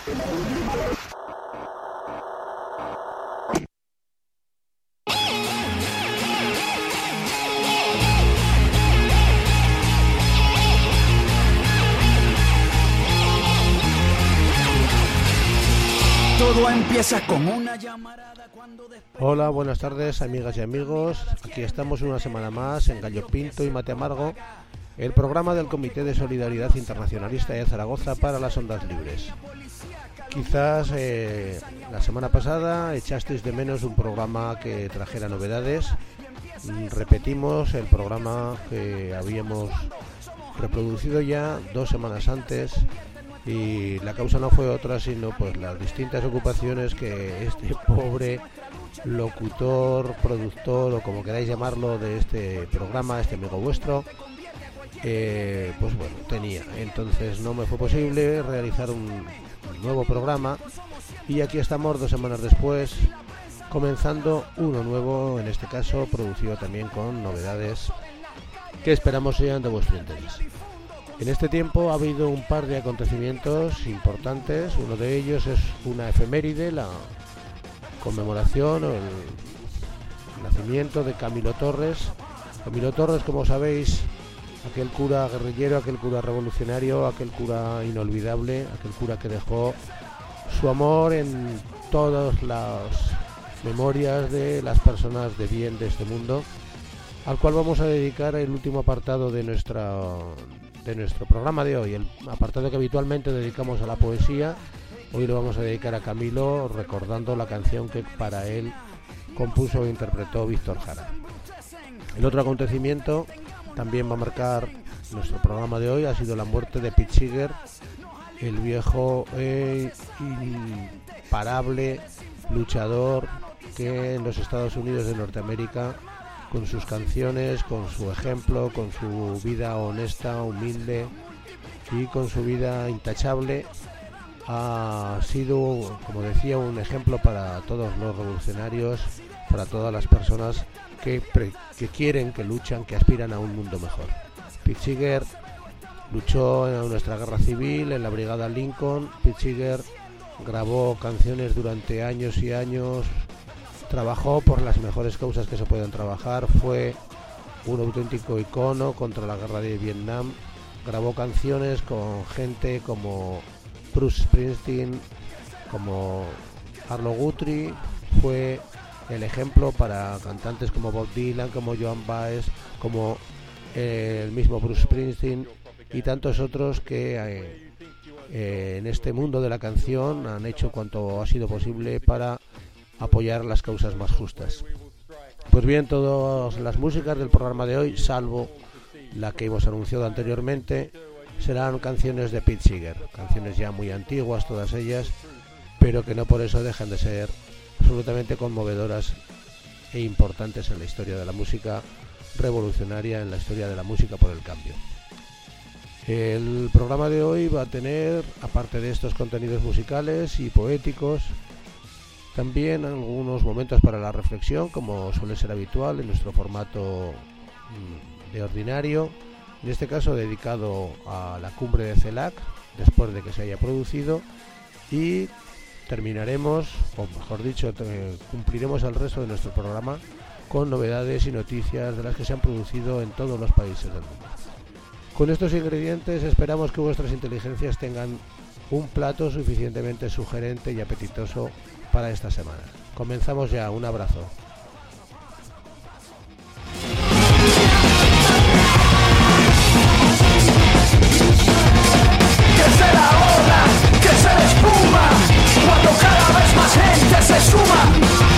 Todo empieza con una llamarada cuando... Hola, buenas tardes, amigas y amigos. Aquí estamos una semana más en Gallo Pinto y Mate Amargo, el programa del Comité de Solidaridad Internacionalista de Zaragoza para las Ondas Libres. Quizás la semana pasada echasteis de menos un programa que trajera novedades. Repetimos el programa que habíamos reproducido ya 2 semanas antes, y la causa no fue otra sino pues las distintas ocupaciones que este pobre locutor, productor o como queráis llamarlo de este programa, este amigo vuestro, pues bueno, tenía. Entonces no me fue posible realizar un nuevo programa, y aquí estamos 2 semanas después comenzando uno nuevo, en este caso producido también con novedades que esperamos sean de vuestro interés. En este tiempo ha habido un par de acontecimientos importantes. Uno de ellos es una efeméride, la conmemoración o el nacimiento de Camilo Torres. Camilo Torres, como sabéis, aquel cura guerrillero, aquel cura revolucionario, aquel cura inolvidable, aquel cura que dejó su amor en todas las memorias de las personas de bien de este mundo, al cual vamos a dedicar el último apartado de nuestro programa de hoy, el apartado que habitualmente dedicamos a la poesía. Hoy lo vamos a dedicar a Camilo, recordando la canción que para él compuso e interpretó Víctor Jara. El otro acontecimiento también va a marcar nuestro programa de hoy, ha sido la muerte de Pete Seeger, el viejo imparable luchador que en los Estados Unidos de Norteamérica, con sus canciones, con su ejemplo, con su vida honesta, humilde y con su vida intachable, ha sido, como decía, un ejemplo para todos los revolucionarios, para todas las personas que quieren, que luchan, que aspiran a un mundo mejor. Pete Seeger luchó en nuestra guerra civil, en la Brigada Lincoln. Pete Seeger grabó canciones durante años y años, trabajó por las mejores causas que se pueden trabajar, fue un auténtico icono contra la guerra de Vietnam, grabó canciones con gente como Bruce Springsteen, como Arlo Guthrie, fue el ejemplo para cantantes como Bob Dylan, como Joan Baez, como el mismo Bruce Springsteen y tantos otros que en este mundo de la canción han hecho cuanto ha sido posible para apoyar las causas más justas. Pues bien, todas las músicas del programa de hoy, salvo la que hemos anunciado anteriormente, serán canciones de Pete Seeger, canciones ya muy antiguas todas ellas, pero que no por eso dejan de ser absolutamente conmovedoras e importantes en la historia de la música revolucionaria, en la historia de la música por el cambio. El programa de hoy va a tener, aparte de estos contenidos musicales y poéticos, también algunos momentos para la reflexión, como suele ser habitual en nuestro formato de ordinario, en este caso dedicado a la cumbre de CELAC, después de que se haya producido, y terminaremos, o mejor dicho, cumpliremos el resto de nuestro programa con novedades y noticias de las que se han producido en todos los países del mundo. Con estos ingredientes esperamos que vuestras inteligencias tengan un plato suficientemente sugerente y apetitoso para esta semana. Comenzamos ya, un abrazo. Que se la ola, que se la espuma, cuando cada vez más gente se suma.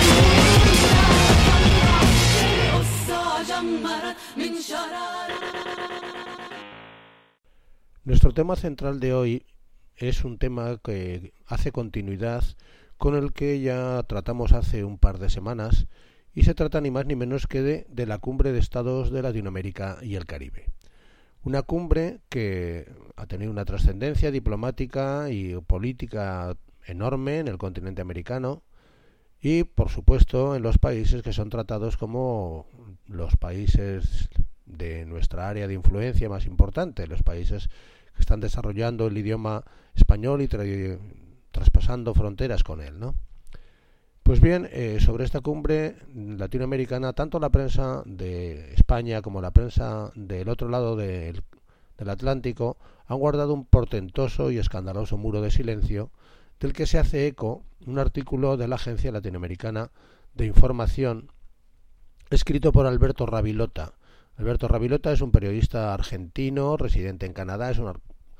Nuestro tema central de hoy es un tema que hace continuidad con el que ya tratamos hace un par de semanas, y se trata ni más ni menos que de la cumbre de estados de Latinoamérica y el Caribe. Una cumbre que ha tenido una trascendencia diplomática y política enorme en el continente americano y, por supuesto, en los países que son tratados como los países de nuestra área de influencia más importante, los países que están desarrollando el idioma español y traspasando fronteras con él, ¿no? Pues bien, sobre esta cumbre latinoamericana, tanto la prensa de España como la prensa del otro lado del Atlántico han guardado un portentoso y escandaloso muro de silencio del que se hace eco un artículo de la Agencia Latinoamericana de Información escrito por Alberto Ravilota. Alberto Ravilota es un periodista argentino, residente en Canadá, es un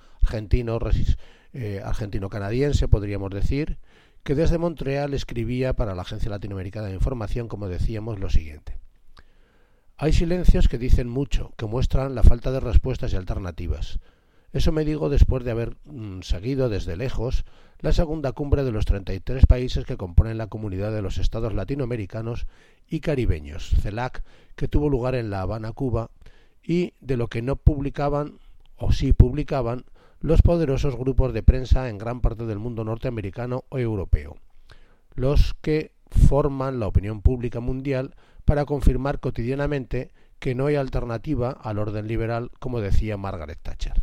argentino-canadiense, podríamos decir, que desde Montreal escribía para la Agencia Latinoamericana de Información, como decíamos, lo siguiente. Hay silencios que dicen mucho, que muestran la falta de respuestas y alternativas. Eso me digo después de haber seguido desde lejos la segunda cumbre de los 33 países que componen la Comunidad de los Estados Latinoamericanos y Caribeños, CELAC, que tuvo lugar en La Habana, Cuba, y de lo que no publicaban, o sí publicaban, los poderosos grupos de prensa en gran parte del mundo norteamericano o europeo, los que forman la opinión pública mundial para confirmar cotidianamente que no hay alternativa al orden liberal, como decía Margaret Thatcher.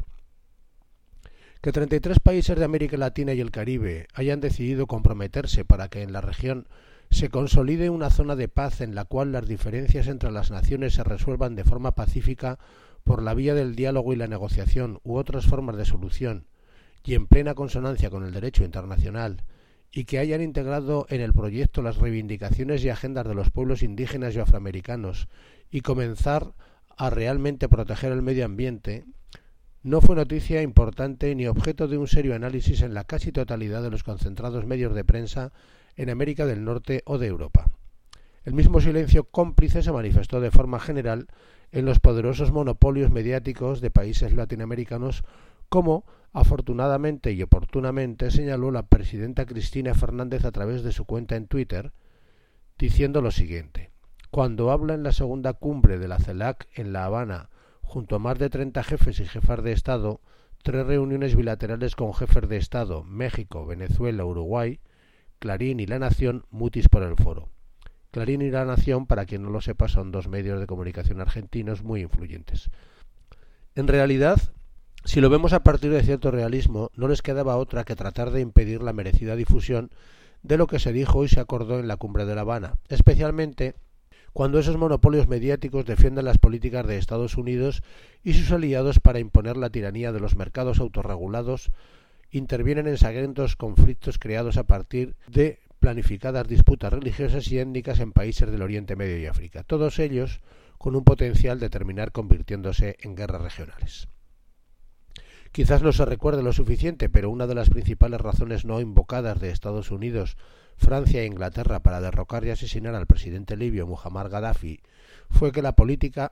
Que 33 países de América Latina y el Caribe hayan decidido comprometerse para que en la región se consolide una zona de paz en la cual las diferencias entre las naciones se resuelvan de forma pacífica por la vía del diálogo y la negociación u otras formas de solución, y en plena consonancia con el derecho internacional, y que hayan integrado en el proyecto las reivindicaciones y agendas de los pueblos indígenas y afroamericanos, y comenzar a realmente proteger el medio ambiente, no fue noticia importante ni objeto de un serio análisis en la casi totalidad de los concentrados medios de prensa en América del Norte o de Europa. El mismo silencio cómplice se manifestó de forma general en los poderosos monopolios mediáticos de países latinoamericanos, como afortunadamente y oportunamente señaló la presidenta Cristina Fernández a través de su cuenta en Twitter, diciendo lo siguiente: cuando habla en la segunda cumbre de la CELAC en La Habana, junto a más de 30 jefes y jefas de Estado, 3 reuniones bilaterales con jefes de Estado, México, Venezuela, Uruguay, Clarín y La Nación, mutis por el foro. Clarín y La Nación, para quien no lo sepa, son 2 medios de comunicación argentinos muy influyentes. En realidad, si lo vemos a partir de cierto realismo, no les quedaba otra que tratar de impedir la merecida difusión de lo que se dijo y se acordó en la cumbre de La Habana, especialmente cuando esos monopolios mediáticos defienden las políticas de Estados Unidos y sus aliados para imponer la tiranía de los mercados autorregulados, intervienen en sangrientos conflictos creados a partir de planificadas disputas religiosas y étnicas en países del Oriente Medio y África, todos ellos con un potencial de terminar convirtiéndose en guerras regionales. Quizás no se recuerde lo suficiente, pero una de las principales razones no invocadas de Estados Unidos, Francia e Inglaterra para derrocar y asesinar al presidente libio Muammar Gaddafi la política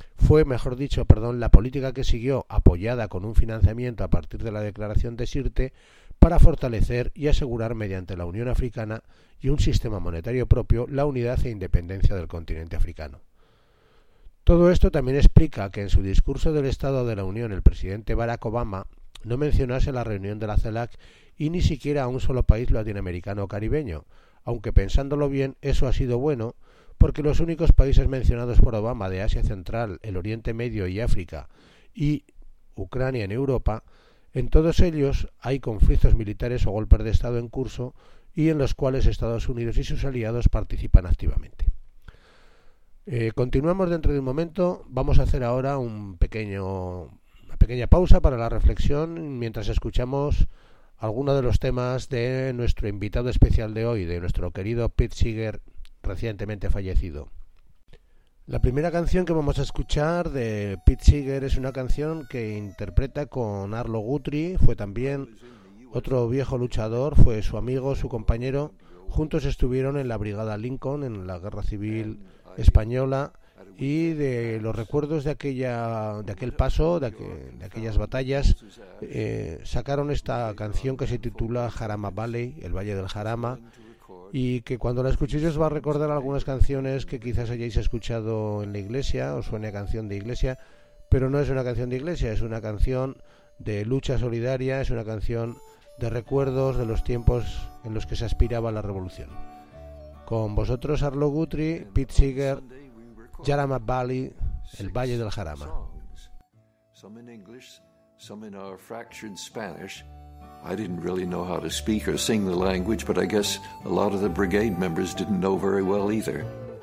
que siguió, apoyada con un financiamiento a partir de la declaración de Sirte, para fortalecer y asegurar mediante la Unión Africana y un sistema monetario propio la unidad e independencia del continente africano. Todo esto también explica que en su discurso del Estado de la Unión el presidente Barack Obama no mencionase la reunión de la CELAC y ni siquiera a un solo país latinoamericano o caribeño, aunque pensándolo bien eso ha sido bueno, porque los únicos países mencionados por Obama de Asia Central, el Oriente Medio y África y Ucrania en Europa, en todos ellos hay conflictos militares o golpes de Estado en curso y en los cuales Estados Unidos y sus aliados participan activamente. Continuamos dentro de un momento. Vamos a hacer ahora una pequeña pausa para la reflexión mientras escuchamos algunos de los temas de nuestro invitado especial de hoy, de nuestro querido Pete Seeger, recientemente fallecido. La primera canción que vamos a escuchar de Pete Seeger es una canción que interpreta con Arlo Guthrie, fue también otro viejo luchador, fue su amigo, su compañero. Juntos estuvieron en la Brigada Lincoln, en la Guerra Civil Española, y de los recuerdos de aquel paso, de aquellas batallas, sacaron esta canción que se titula Jarama Valley, el Valle del Jarama, y que cuando la escuchéis os va a recordar algunas canciones que quizás hayáis escuchado en la iglesia, os suene a canción de iglesia, pero no es una canción de iglesia, es una canción de lucha solidaria, es una canción de recuerdos de los tiempos en los que se aspiraba a la revolución. Con vosotros Arlo Guthrie, Pete Seeger, Jarama Valley, el Valle del Jarama. Some in English, some in our fractured Spanish, I didn't really know how to speak or sing the language, but I guess a lot of the brigade members didn't know very well either.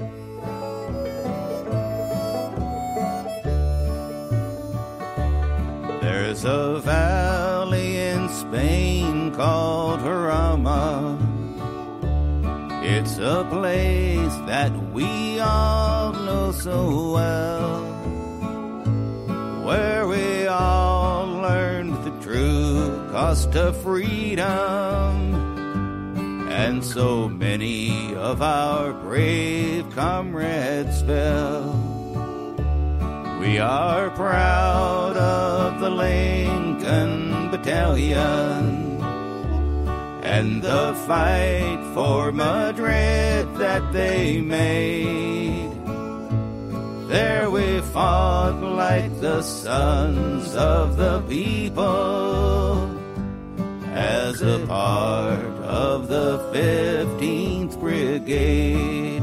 There's a valley in Spain called Jarama. It's a place that we all know so well, where we all learned the true cost of freedom, and so many of our brave comrades fell. We are proud of the Lincoln Battalion and the fight for Madrid that they made. There we fought like the sons of the people, as a part of the 15th Brigade.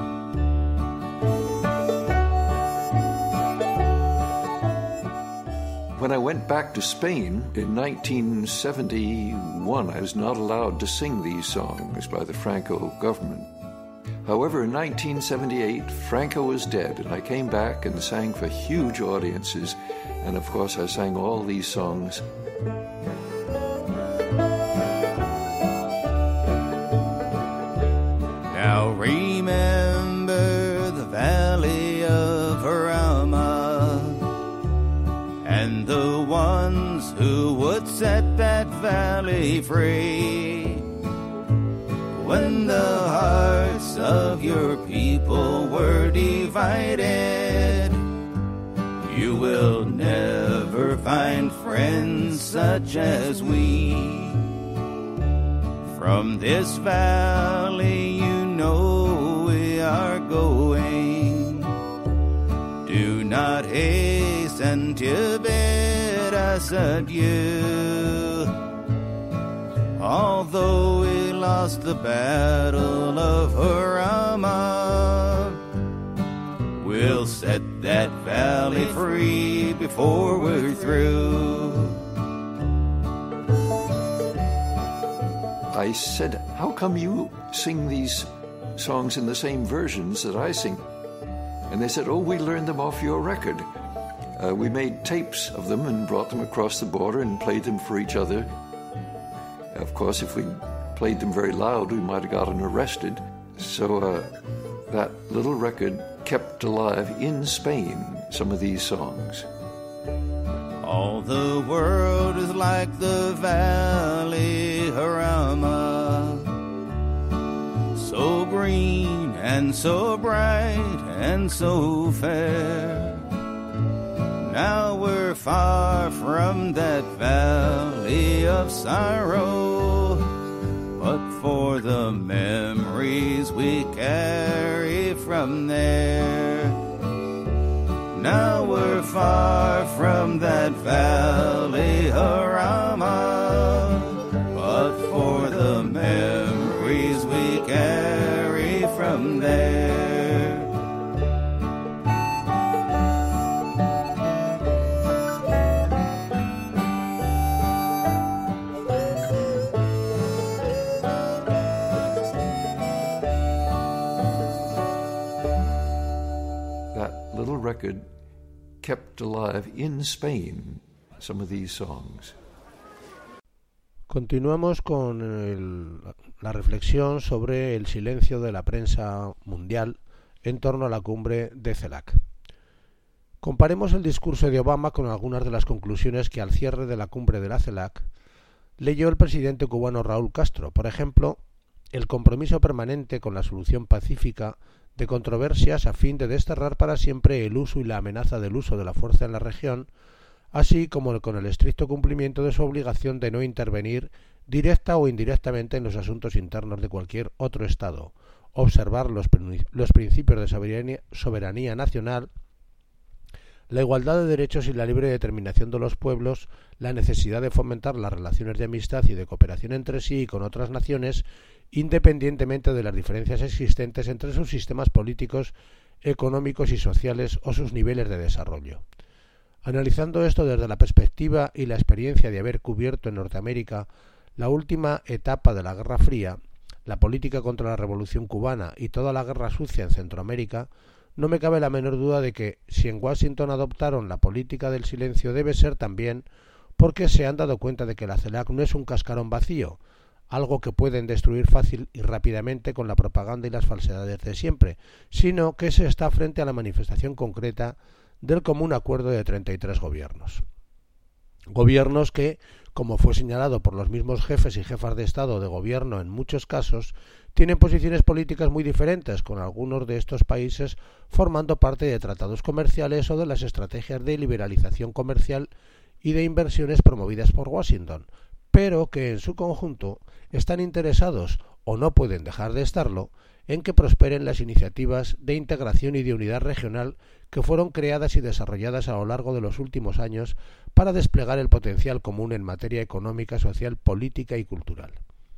When I went back to Spain in 1971, I was not allowed to sing these songs by the Franco government. However, in 1978, Franco was dead, and I came back and sang for huge audiences, and of course I sang all these songs. Now remember the valley of Jarama, and the ones who would set that valley free. When the hearts of your people were divided, you will never find friends such as we. From this valley you know we are going. Do not hasten to bid us adieu. Although we lost the battle of Jarama, we'll set that valley free before we're through. I said, how come you sing these songs in the same versions that I sing? And they said, oh, we learned them off your record. We made tapes of them and brought them across the border and played them for each other. Of course, if we played them very loud, we might have gotten arrested. So that little record kept alive in Spain some of these songs. All the world is like the valley Jarama, so green and so bright and so fair. Now we're far from that valley of sorrow, but for the memories we carry from there. Now we're far from that valley Jarama, but for the memories we carry from there. Record kept alive in Spain some of these songs. Continuamos con la reflexión sobre el silencio de la prensa mundial en torno a la cumbre de CELAC. Comparemos el discurso de Obama con algunas de las conclusiones que al cierre de la cumbre de la CELAC leyó el presidente cubano Raúl Castro. Por ejemplo, el compromiso permanente con la solución pacífica de controversias a fin de desterrar para siempre el uso y la amenaza del uso de la fuerza en la región, así como con el estricto cumplimiento de su obligación de no intervenir directa o indirectamente en los asuntos internos de cualquier otro Estado, observar los principios de soberanía nacional, la igualdad de derechos y la libre determinación de los pueblos, la necesidad de fomentar las relaciones de amistad y de cooperación entre sí y con otras naciones, independientemente de las diferencias existentes entre sus sistemas políticos, económicos y sociales o sus niveles de desarrollo. Analizando esto desde la perspectiva y la experiencia de haber cubierto en Norteamérica la última etapa de la Guerra Fría, la política contra la Revolución Cubana y toda la guerra sucia en Centroamérica, no me cabe la menor duda de que si en Washington adoptaron la política del silencio debe ser también porque se han dado cuenta de que la CELAC no es un cascarón vacío, algo que pueden destruir fácil y rápidamente con la propaganda y las falsedades de siempre, sino que se está frente a la manifestación concreta del común acuerdo de 33 gobiernos. Gobiernos que, como fue señalado por los mismos jefes y jefas de Estado de gobierno en muchos casos, tienen posiciones políticas muy diferentes, con algunos de estos países formando parte de tratados comerciales o de las estrategias de liberalización comercial y de inversiones promovidas por Washington, pero que en su conjunto están interesados, o no pueden dejar de estarlo, en que prosperen las iniciativas de integración y de unidad regional que fueron creadas y desarrolladas a lo largo de los últimos años para desplegar el potencial común en materia económica, social, política y cultural.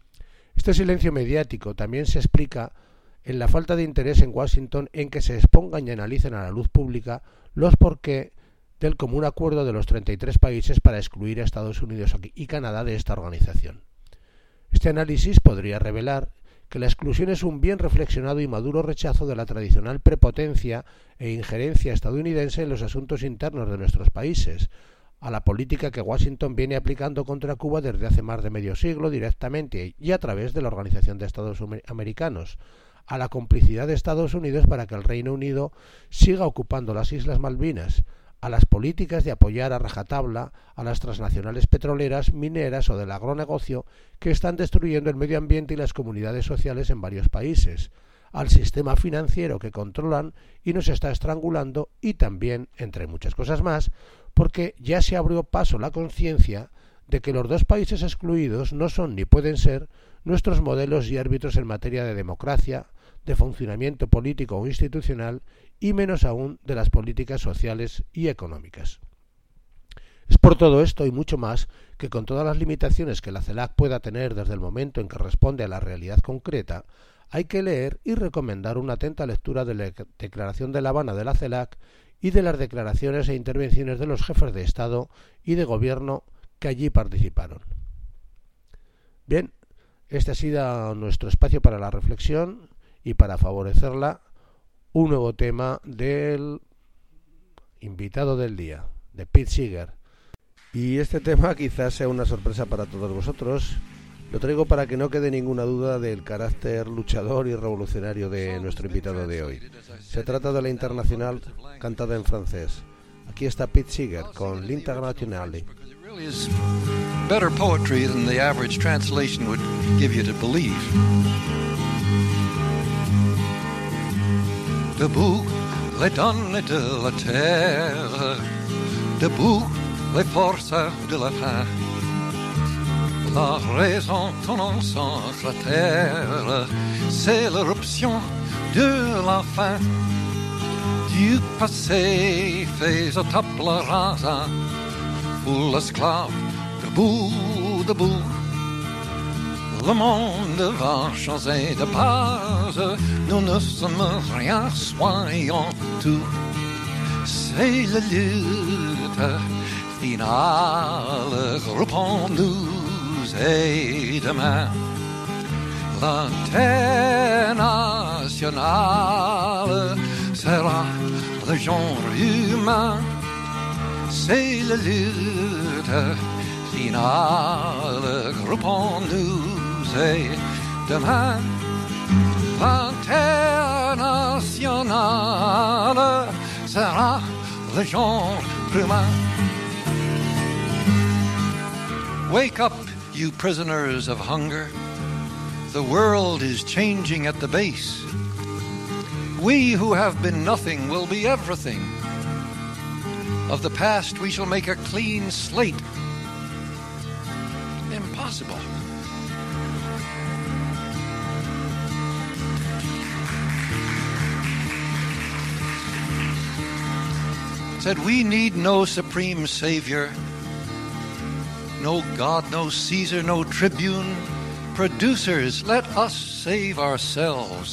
Este silencio mediático también se explica en la falta de interés en Washington en que se expongan y analicen a la luz pública los porqué del común acuerdo de los 33 países para excluir a Estados Unidos y Canadá de esta organización. Este análisis podría revelar que la exclusión es un bien reflexionado y maduro rechazo de la tradicional prepotencia e injerencia estadounidense en los asuntos internos de nuestros países, a la política que Washington viene aplicando contra Cuba desde hace más de medio siglo directamente y a través de la Organización de Estados Americanos, a la complicidad de Estados Unidos para que el Reino Unido siga ocupando las Islas Malvinas, a las políticas de apoyar a rajatabla a las transnacionales petroleras, mineras o del agronegocio que están destruyendo el medio ambiente y las comunidades sociales en varios países, al sistema financiero que controlan y nos está estrangulando y también, entre muchas cosas más, porque ya se abrió paso la conciencia de que los dos países excluidos no son ni pueden ser nuestros modelos y árbitros en materia de democracia, de funcionamiento político o institucional y menos aún de las políticas sociales y económicas. Es por todo esto y mucho más que con todas las limitaciones que la CELAC pueda tener desde el momento en que responde a la realidad concreta, hay que leer y recomendar una atenta lectura de la Declaración de La Habana de la CELAC y de las declaraciones e intervenciones de los jefes de Estado y de Gobierno que allí participaron. Bien, este ha sido nuestro espacio para la reflexión y para favorecerla, un nuevo tema del invitado del día, de Pete Seeger. Y este tema quizás sea una sorpresa para todos vosotros. Lo traigo para que no quede ninguna duda del carácter luchador y revolucionario de nuestro invitado de hoy. Se trata de la Internacional cantada en francés. Aquí está Pete Seeger con l'Internationale. Better poetry than the average translation would give you to believe. Debout les donnes de la terre, debout les forces de la faim. La raison ton ensemble la terre, c'est l'éruption de la fin. Du passé fait au table rasa, pour l'esclave, debout, debout. Le monde va changer de base, nous ne sommes rien, soyons tout. C'est la lutte finale, reprends-nous et demain. L'internationale sera le genre humain. C'est la lutte finale, reprends-nous et demain. L'internationale sera le genre humain. Wake up, you prisoners of hunger. The world is changing at the base. We who have been nothing will be everything. Of the past we shall make a clean slate. Impossible. Said we need no supreme savior, no God, no Caesar, no tribune. Producers, let us save ourselves.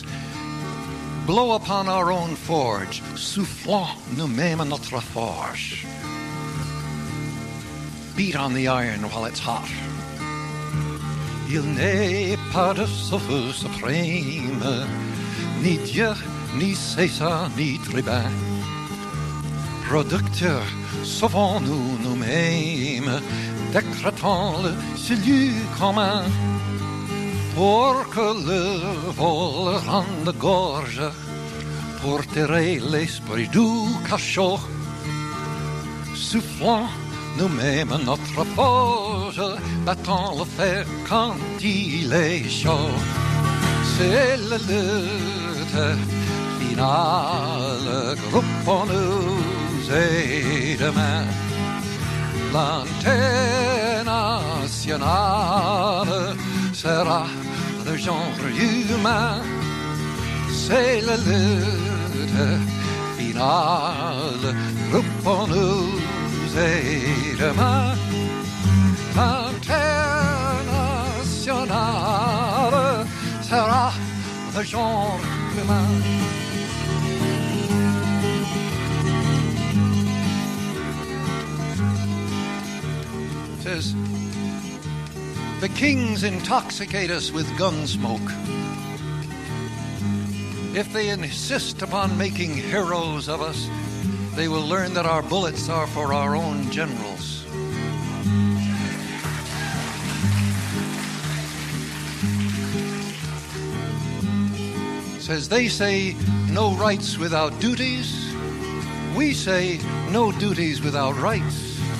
Blow upon our own forge, soufflons nous-mêmes notre forge. beat on the iron while it's hot. Il n'est pas de sauveur suprême, ni Dieu, ni César, ni tribun. Producteur, sauvons-nous nous-mêmes, décrétons le salut commun, pour que le vol rende gorge, pour tirer l'esprit du cachot, soufflons nous-mêmes notre forge, battons le fer quand il est chaud. C'est la lutte finale, groupons-nous et demain, l'antenne nationale sera le genre humain. C'est la lutte finale, groupons-nous et demain, l'antenne nationale sera le genre humain. Says, the kings intoxicate us with gun smoke. If they insist upon making heroes of us, they will learn that our bullets are for our own generals. Says, they say no rights without duties. We say no duties without rights.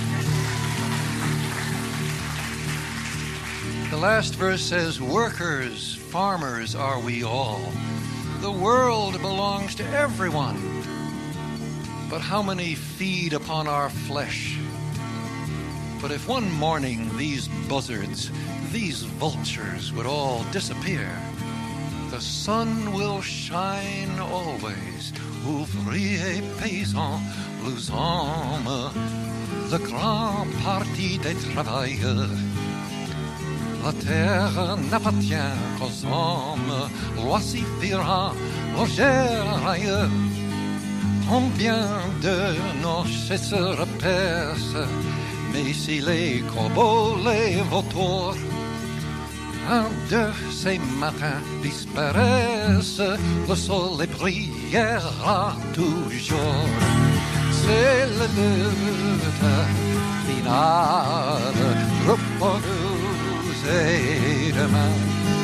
The last verse says, workers, farmers are we all. The world belongs to everyone. But how many feed upon our flesh? But if one morning these buzzards, these vultures would all disappear, the sun will shine always. Ouvriers, paysans, nous hommes, le grand parti des travailleurs. La terre n'appartient qu'aux hommes, loi suffira aux ailleurs. Combien de noces se repaissent, mais si les corbeaux, les vautours, un de ces matins disparaissent, le soleil brillera toujours. C'est la lutte finale, groupons-nous et demain,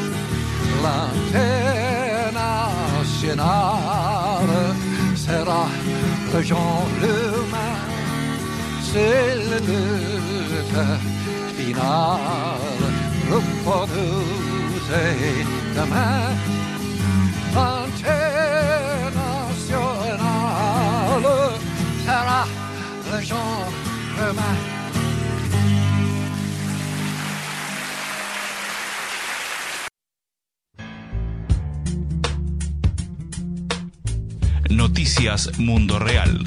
l'antenne nationale sera le genre humain. C'est la lutte finale, groupons-nous et demain, l'antenne nationale sera le genre humain. Noticias Mundo Real,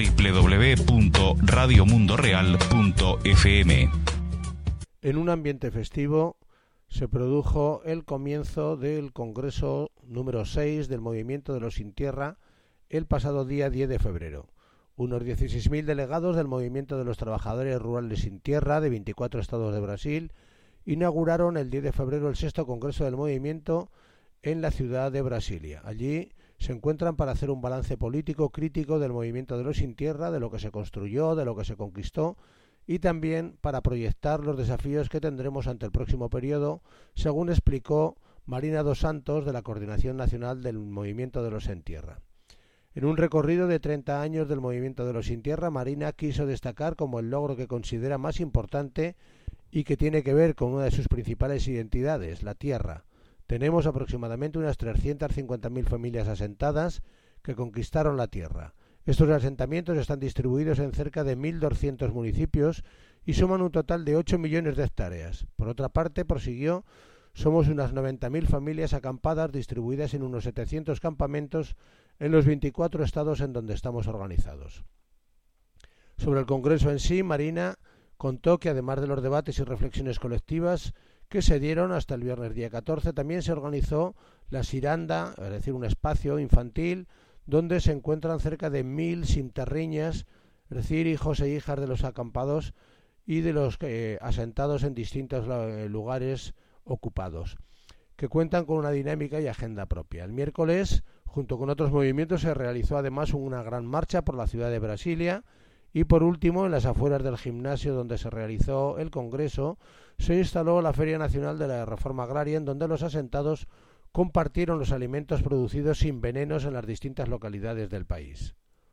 www.radiomundoreal.fm. En un ambiente festivo se produjo el comienzo del Congreso número 6 del Movimiento de los Sin Tierra el pasado día 10 de febrero. Unos 16.000 delegados del Movimiento de los Trabajadores Rurales Sin Tierra de 24 estados de Brasil inauguraron el 10 de febrero el 6º Congreso del Movimiento en la ciudad de Brasilia. Allí se encuentran para hacer un balance político crítico del movimiento de los Sin Tierra, de lo que se construyó, de lo que se conquistó, y también para proyectar los desafíos que tendremos ante el próximo periodo, según explicó Marina dos Santos, de la Coordinación Nacional del Movimiento de los Sin Tierra. En un recorrido de 30 años del movimiento de los Sin Tierra, Marina quiso destacar como el logro que considera más importante y que tiene que ver con una de sus principales identidades, la tierra. Tenemos aproximadamente unas 350.000 familias asentadas que conquistaron la tierra. Estos asentamientos están distribuidos en cerca de 1.200 municipios y suman un total de 8 millones de hectáreas. Por otra parte, prosiguió, somos unas 90.000 familias acampadas distribuidas en unos 700 campamentos en los 24 estados en donde estamos organizados. Sobre el Congreso en sí, Marina contó que además de los debates y reflexiones colectivas que se dieron hasta el viernes día 14, también se organizó la Ciranda, es decir, un espacio infantil donde se encuentran cerca de 1.000 sinterriñas, es decir, hijos e hijas de los acampados, y de los asentados en distintos lugares ocupados, que cuentan con una dinámica y agenda propia. El miércoles, junto con otros movimientos, se realizó además una gran marcha por la ciudad de Brasilia y, por último, en las afueras del gimnasio donde se realizó el Congreso, se instaló la Feria Nacional de la Reforma Agraria, en donde los asentados compartieron los alimentos producidos sin venenos en las distintas localidades del país.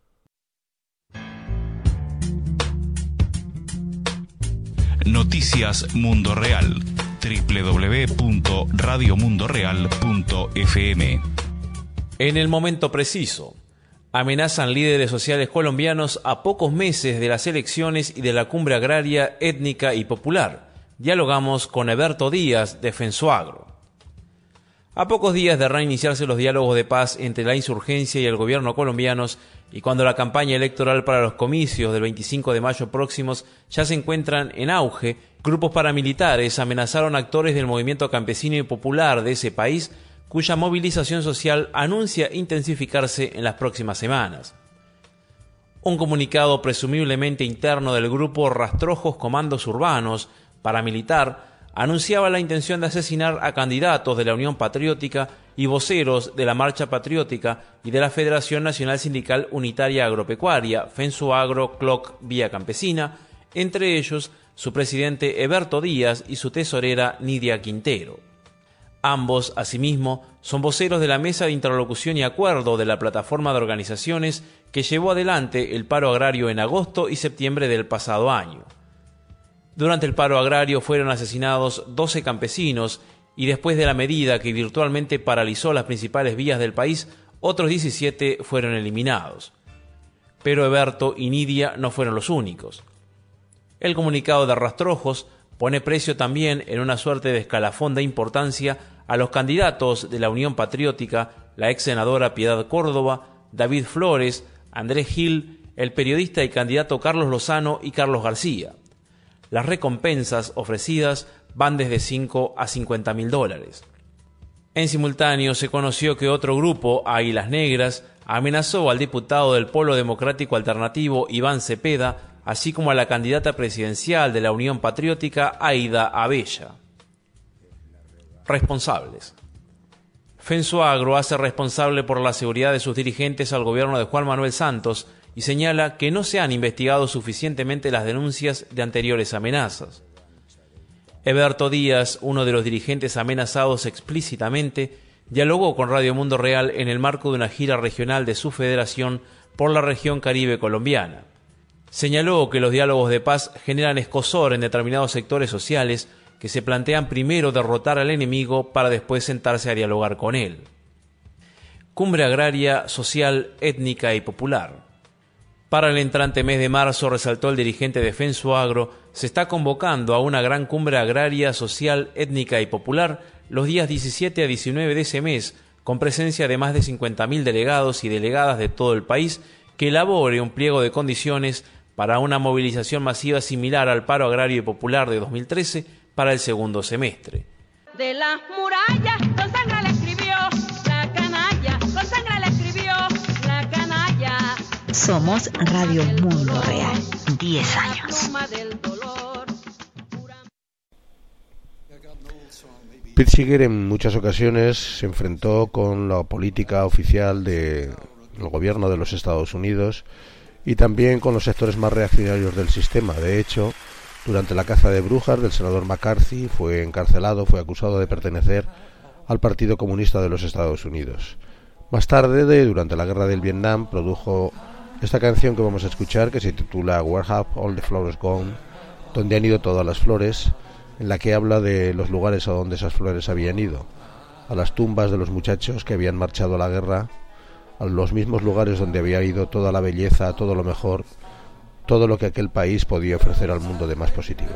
Noticias Mundo Real. www.radiomundoreal.fm. En el momento preciso, amenazan líderes sociales colombianos a pocos meses de las elecciones y de la cumbre agraria, étnica y popular. Dialogamos con Eberto Díaz de FENSUAGRO. A pocos días de reiniciarse los diálogos de paz entre la insurgencia y el gobierno colombianos, y cuando la campaña electoral para los comicios del 25 de mayo próximos ya se encuentran en auge, grupos paramilitares amenazaron actores del movimiento campesino y popular de ese país, cuya movilización social anuncia intensificarse en las próximas semanas. Un comunicado presumiblemente interno del grupo Rastrojos Comandos Urbanos, paramilitar, anunciaba la intención de asesinar a candidatos de la Unión Patriótica y voceros de la Marcha Patriótica y de la Federación Nacional Sindical Unitaria Agropecuaria, FENSUAGRO, CLOC, Vía Campesina, entre ellos su presidente Eberto Díaz y su tesorera Nidia Quintero. Ambos, asimismo, son voceros de la Mesa de Interlocución y Acuerdo de la plataforma de organizaciones que llevó adelante el paro agrario en agosto y septiembre del pasado año. Durante el paro agrario fueron asesinados 12 campesinos y después de la medida que virtualmente paralizó las principales vías del país, otros 17 fueron eliminados. Pero Eberto y Nidia no fueron los únicos. El comunicado de Rastrojos pone precio también en una suerte de escalafón de importancia a los candidatos de la Unión Patriótica, la ex senadora Piedad Córdoba, David Flores, Andrés Gil, el periodista y candidato Carlos Lozano y Carlos García. Las recompensas ofrecidas van desde $5 a $50.000. En simultáneo se conoció que otro grupo, Águilas Negras, amenazó al diputado del Polo Democrático Alternativo Iván Cepeda, así como a la candidata presidencial de la Unión Patriótica, Aida Abella. Responsables. FENSUAGRO hace responsable por la seguridad de sus dirigentes al gobierno de Juan Manuel Santos y señala que no se han investigado suficientemente las denuncias de anteriores amenazas. Eberto Díaz, uno de los dirigentes amenazados explícitamente, dialogó con Radio Mundo Real en el marco de una gira regional de su federación por la región Caribe colombiana. Señaló que los diálogos de paz generan escozor en determinados sectores sociales que se plantean primero derrotar al enemigo para después sentarse a dialogar con él. Cumbre agraria, social, étnica y popular. Para el entrante mes de marzo, resaltó el dirigente de FENSUAGRO, se está convocando a una gran cumbre agraria, social, étnica y popular los días 17 a 19 de ese mes, con presencia de más de 50.000 delegados y delegadas de todo el país, que elabore un pliego de condiciones para una movilización masiva similar al paro agrario y popular de 2013 para el segundo semestre. De las murallas con sangre le escribió la canalla, con sangre le escribió la canalla. Somos Radio Mundo Real, 10 años. Pete Seeger en muchas ocasiones se enfrentó con la política oficial del gobierno de los Estados Unidos y también con los sectores más reaccionarios del sistema. De hecho, durante la caza de brujas del senador McCarthy fue encarcelado, fue acusado de pertenecer al Partido Comunista de los Estados Unidos. Más tarde, durante la guerra del Vietnam, produjo esta canción que vamos a escuchar, que se titula Where Have All the Flowers Gone, donde han ido todas las flores, en la que habla de los lugares a donde esas flores habían ido, a las tumbas de los muchachos que habían marchado a la guerra, a los mismos lugares donde había ido toda la belleza, todo lo mejor, todo lo que aquel país podía ofrecer al mundo de más positivo.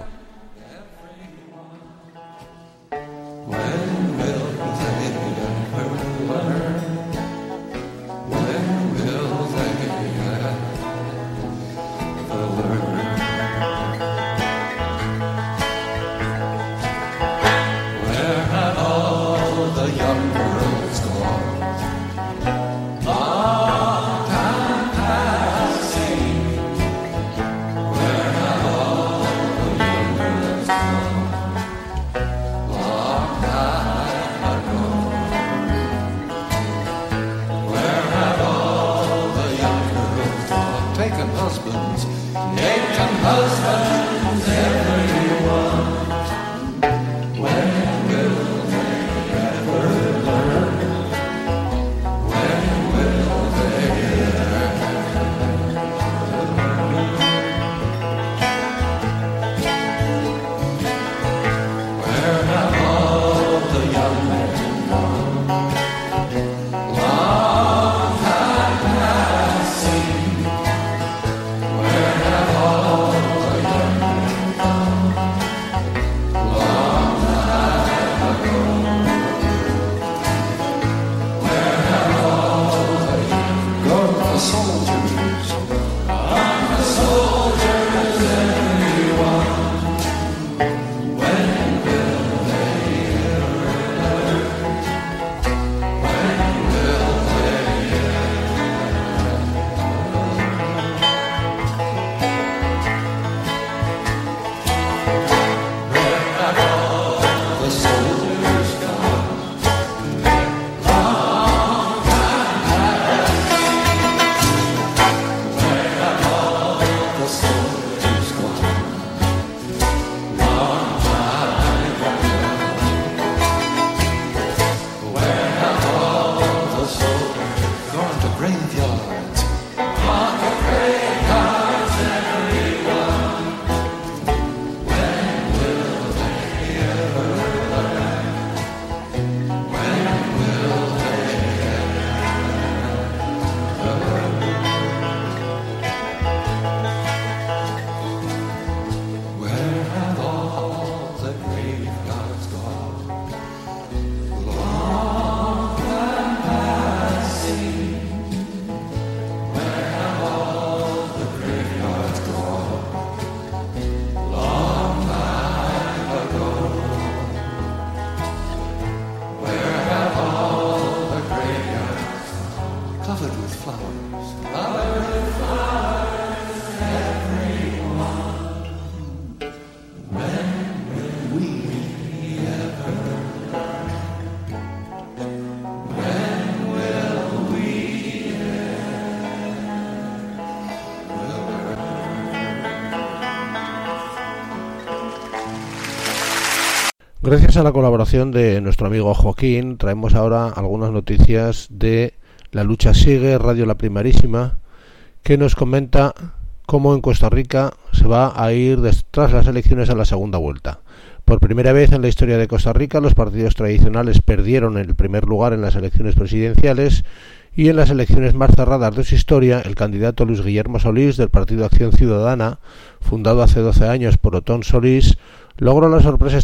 Gracias a la colaboración de nuestro amigo Joaquín, traemos ahora algunas noticias de La Lucha Sigue, Radio La Primerísima, que nos comenta cómo en Costa Rica se va a ir tras las elecciones a la segunda vuelta. Por primera vez en la historia de Costa Rica, los partidos tradicionales perdieron el primer lugar en las elecciones presidenciales y en las elecciones más cerradas de su historia, el candidato Luis Guillermo Solís del Partido Acción Ciudadana, fundado hace 12 años por Otón Solís, logró la sorpresa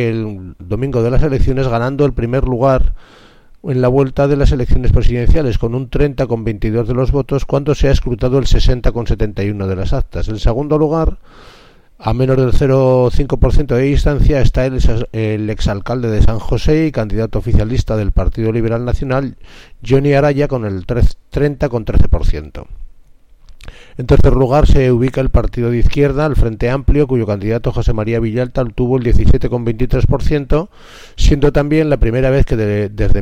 el domingo de las elecciones, ganando el primer lugar en la vuelta de las elecciones presidenciales con un 30,22 de los votos, cuando se ha escrutado el 60,71 de las actas. En segundo lugar, a menos del 0,5% de distancia, está el exalcalde de San José y candidato oficialista del Partido Liberal Nacional, Johnny Araya, con el 30,13%. En tercer lugar se ubica el partido de izquierda, el Frente Amplio, cuyo candidato José María Villalta obtuvo el 17,23%, siendo también la primera vez que desde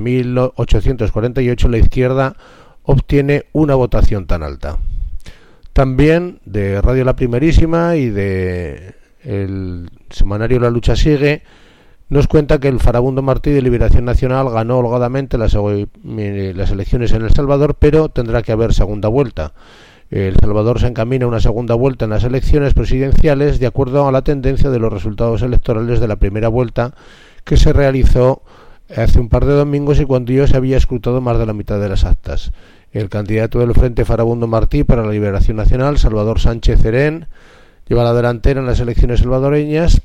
1848 la izquierda obtiene una votación tan alta. También de Radio La Primerísima y de el semanario La Lucha Sigue nos cuenta que el Farabundo Martí de Liberación Nacional ganó holgadamente las elecciones en El Salvador, pero tendrá que haber segunda vuelta. El Salvador se encamina a una segunda vuelta en las elecciones presidenciales de acuerdo a la tendencia de los resultados electorales de la primera vuelta, que se realizó hace un par de domingos y cuando ya se había escrutado más de la mitad de las actas. El candidato del Frente Farabundo Martí para la Liberación Nacional, Salvador Sánchez Serén, lleva la delantera en las elecciones salvadoreñas,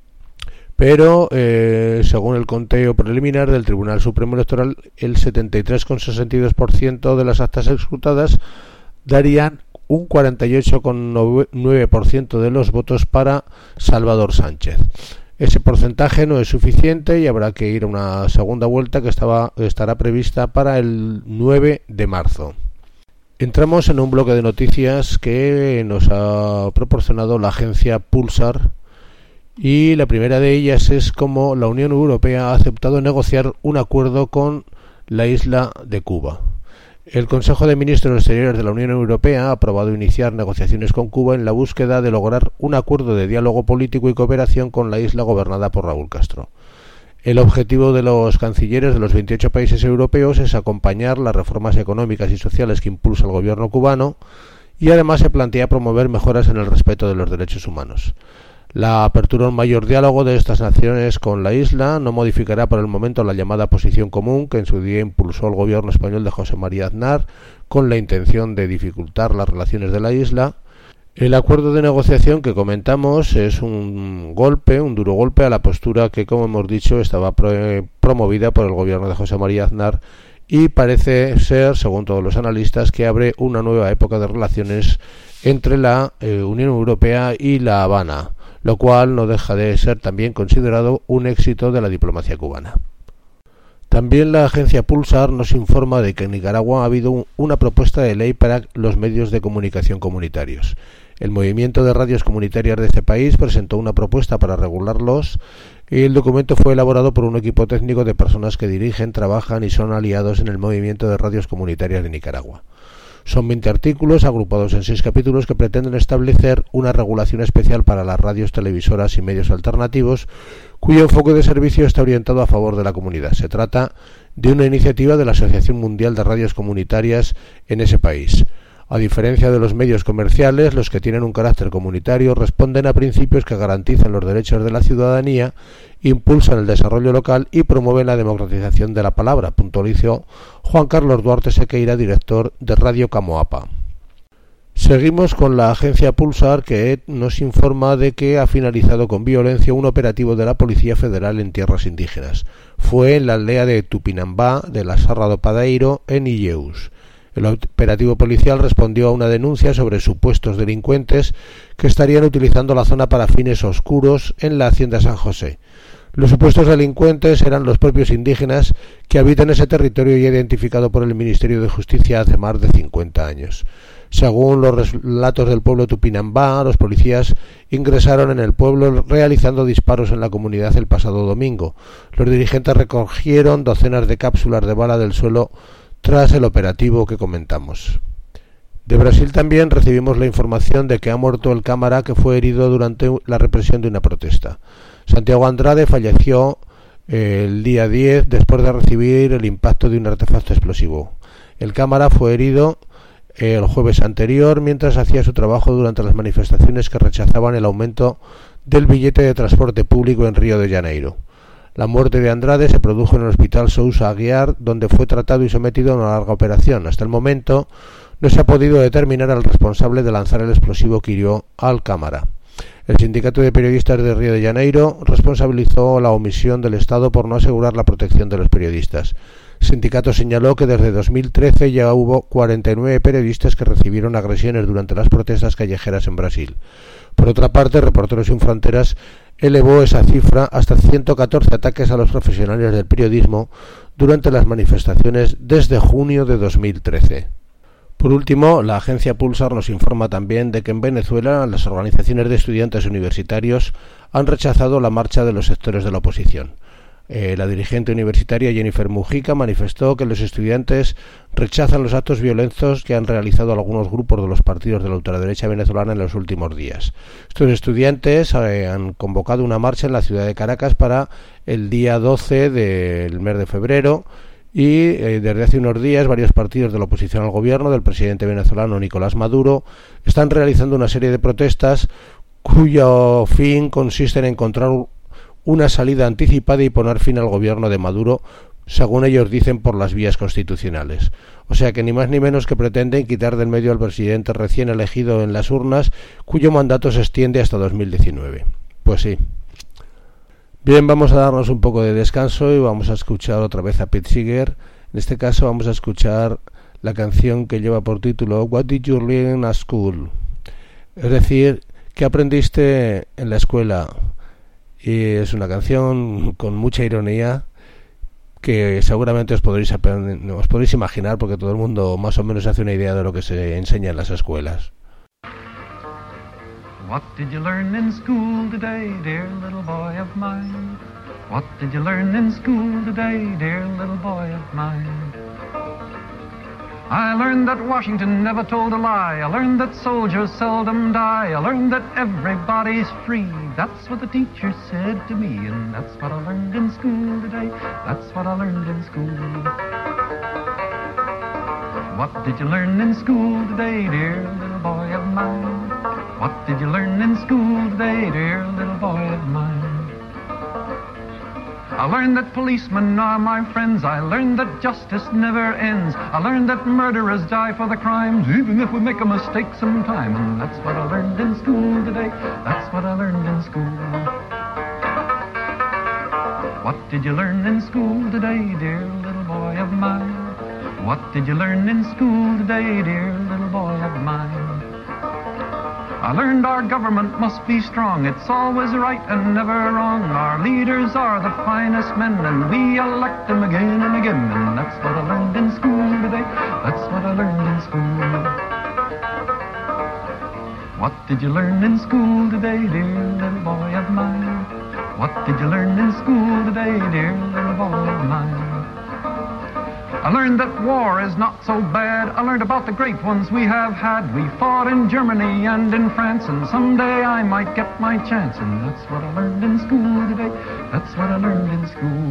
pero según el conteo preliminar del Tribunal Supremo Electoral, el 73,62% de las actas escrutadas darían un 48,9% de los votos para Salvador Sánchez. Ese porcentaje no es suficiente y habrá que ir a una segunda vuelta que estará prevista para el 9 de marzo. Entramos en un bloque de noticias que nos ha proporcionado la agencia Pulsar, y la primera de ellas es cómo la Unión Europea ha aceptado negociar un acuerdo con la isla de Cuba. El Consejo de Ministros Exteriores de la Unión Europea ha aprobado iniciar negociaciones con Cuba en la búsqueda de lograr un acuerdo de diálogo político y cooperación con la isla gobernada por Raúl Castro. El objetivo de los cancilleres de los 28 países europeos es acompañar las reformas económicas y sociales que impulsa el gobierno cubano y además se plantea promover mejoras en el respeto de los derechos humanos. La apertura a un mayor diálogo de estas naciones con la isla no modificará por el momento la llamada posición común que en su día impulsó el gobierno español de José María Aznar con la intención de dificultar las relaciones de la isla. El acuerdo de negociación que comentamos es un duro golpe a la postura que, como hemos dicho, estaba promovida por el gobierno de José María Aznar y parece ser, según todos los analistas, que abre una nueva época de relaciones entre la Unión Europea y La Habana, lo cual no deja de ser también considerado un éxito de la diplomacia cubana. También la agencia Pulsar nos informa de que en Nicaragua ha habido una propuesta de ley para los medios de comunicación comunitarios. El movimiento de radios comunitarias de este país presentó una propuesta para regularlos y el documento fue elaborado por un equipo técnico de personas que dirigen, trabajan y son aliados en el movimiento de radios comunitarias de Nicaragua. Son 20 artículos agrupados en 6 capítulos que pretenden establecer una regulación especial para las radios, televisoras y medios alternativos cuyo enfoque de servicio está orientado a favor de la comunidad. Se trata de una iniciativa de la Asociación Mundial de Radios Comunitarias en ese país. A diferencia de los medios comerciales, los que tienen un carácter comunitario responden a principios que garantizan los derechos de la ciudadanía, impulsan el desarrollo local y promueven la democratización de la palabra, puntualizó Juan Carlos Duarte Sequeira, director de Radio Camoapa. Seguimos con la agencia Pulsar, que nos informa de que ha finalizado con violencia un operativo de la Policía Federal en tierras indígenas. Fue en la aldea de Tupinambá de la Serra do Padeiro, en Ilheus. El operativo policial respondió a una denuncia sobre supuestos delincuentes que estarían utilizando la zona para fines oscuros en la hacienda San José. Los supuestos delincuentes eran los propios indígenas que habitan ese territorio ya identificado por el Ministerio de Justicia hace más de 50 años. Según los relatos del pueblo Tupinambá, los policías ingresaron en el pueblo realizando disparos en la comunidad el pasado domingo. Los dirigentes recogieron docenas de cápsulas de bala del suelo tras el operativo que comentamos. De Brasil también recibimos la información de que ha muerto el cámara que fue herido durante la represión de una protesta. Santiago Andrade falleció el día 10 después de recibir el impacto de un artefacto explosivo. El cámara fue herido el jueves anterior mientras hacía su trabajo durante las manifestaciones que rechazaban el aumento del billete de transporte público en Río de Janeiro. La muerte de Andrade se produjo en el hospital Sousa Aguiar, donde fue tratado y sometido a una larga operación. Hasta el momento no se ha podido determinar al responsable de lanzar el explosivo que hirió al cámara. El Sindicato de Periodistas de Río de Janeiro responsabilizó la omisión del Estado por no asegurar la protección de los periodistas. El sindicato señaló que desde 2013 ya hubo 49 periodistas que recibieron agresiones durante las protestas callejeras en Brasil. Por otra parte, Reporteros Sin Fronteras elevó esa cifra hasta 114 ataques a los profesionales del periodismo durante las manifestaciones desde junio de 2013. Por último, la agencia Pulsar nos informa también de que en Venezuela las organizaciones de estudiantes universitarios han rechazado la marcha de los sectores de la oposición. La dirigente universitaria Jennifer Mujica manifestó que los estudiantes rechazan los actos violentos que han realizado algunos grupos de los partidos de la ultraderecha venezolana en los últimos días. Estos estudiantes han convocado una marcha en la ciudad de Caracas para el día 12 del mes de febrero y desde hace unos días varios partidos de la oposición al gobierno del presidente venezolano Nicolás Maduro están realizando una serie de protestas cuyo fin consiste en encontrar una salida anticipada y poner fin al gobierno de Maduro, según ellos dicen, por las vías constitucionales. O sea que ni más ni menos que pretenden quitar del medio al presidente recién elegido en las urnas, cuyo mandato se extiende hasta 2019. Pues sí. Bien, vamos a darnos un poco de descanso y vamos a escuchar otra vez a Pete Seeger. En este caso vamos a escuchar la canción que lleva por título What Did You Learn at School? Es decir, ¿qué aprendiste en la escuela? Y es una canción con mucha ironía que seguramente os podréis imaginar, porque todo el mundo más o menos hace una idea de lo que se enseña en las escuelas. What did you learn in school today, dear little boy of mine? What did you learn in school today, dear little boy of mine? I learned that Washington never told a lie. I learned that soldiers seldom die. I learned that everybody's free. That's what the teacher said to me, and that's what I learned in school today. That's what I learned in school. What did you learn in school today, dear little boy of mine? What did you learn in school today, dear little boy of mine? I learned that policemen are my friends. I learned that justice never ends. I learned that murderers die for the crimes, even if we make a mistake sometime. And that's what I learned in school today. That's what I learned in school. What did you learn in school today, dear little boy of mine? What did you learn in school today, dear little boy of mine? I learned our government must be strong. It's always right and never wrong. Our leaders are the finest men, and we elect them again and again. And that's what I learned in school today. That's what I learned in school. What did you learn in school today, dear little boy of mine? What did you learn in school today, dear little boy of mine? I learned that war is not so bad. I learned about the great ones we have had. We fought in Germany and in France, and someday I might get my chance. And that's what I learned in school today. That's what I learned in school.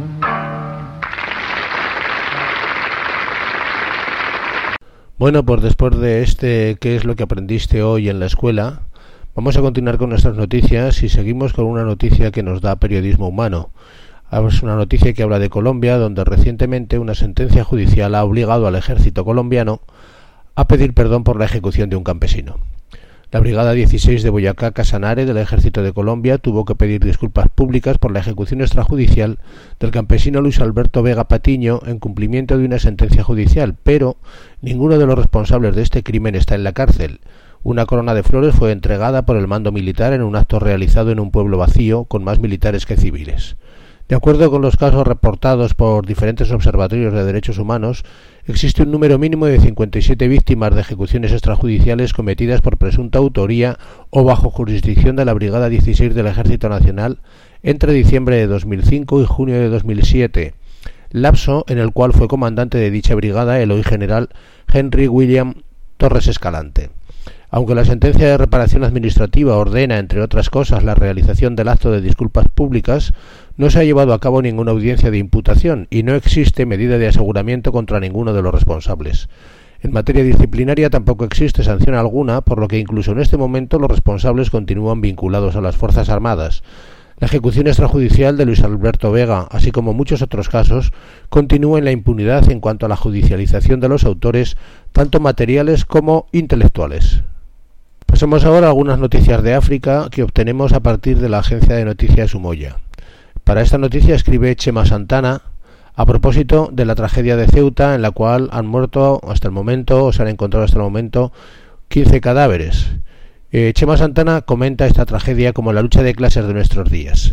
Bueno, pues después de ¿qué es lo que aprendiste hoy en la escuela? Vamos a continuar con nuestras noticias y seguimos con una noticia que nos da Periodismo Humano. Es una noticia que habla de Colombia, donde recientemente una sentencia judicial ha obligado al ejército colombiano a pedir perdón por la ejecución de un campesino. La Brigada 16 de Boyacá Casanare del Ejército de Colombia tuvo que pedir disculpas públicas por la ejecución extrajudicial del campesino Luis Alberto Vega Patiño en cumplimiento de una sentencia judicial, pero ninguno de los responsables de este crimen está en la cárcel. Una corona de flores fue entregada por el mando militar en un acto realizado en un pueblo vacío con más militares que civiles. De acuerdo con los casos reportados por diferentes observatorios de derechos humanos, existe un número mínimo de 57 víctimas de ejecuciones extrajudiciales cometidas por presunta autoría o bajo jurisdicción de la Brigada 16 del Ejército Nacional entre diciembre de 2005 y junio de 2007, lapso en el cual fue comandante de dicha brigada el hoy general Henry William Torres Escalante. Aunque la sentencia de reparación administrativa ordena, entre otras cosas, la realización del acto de disculpas públicas, no se ha llevado a cabo ninguna audiencia de imputación y no existe medida de aseguramiento contra ninguno de los responsables. En materia disciplinaria tampoco existe sanción alguna, por lo que incluso en este momento los responsables continúan vinculados a las Fuerzas Armadas. La ejecución extrajudicial de Luis Alberto Vega, así como muchos otros casos, continúa en la impunidad en cuanto a la judicialización de los autores, tanto materiales como intelectuales. Pasamos ahora a algunas noticias de África que obtenemos a partir de la agencia de noticias Umoja. Para esta noticia escribe Chema Santana a propósito de la tragedia de Ceuta, en la cual han muerto hasta el momento, o se han encontrado hasta el momento, 15 cadáveres. Chema Santana comenta esta tragedia como la lucha de clases de nuestros días.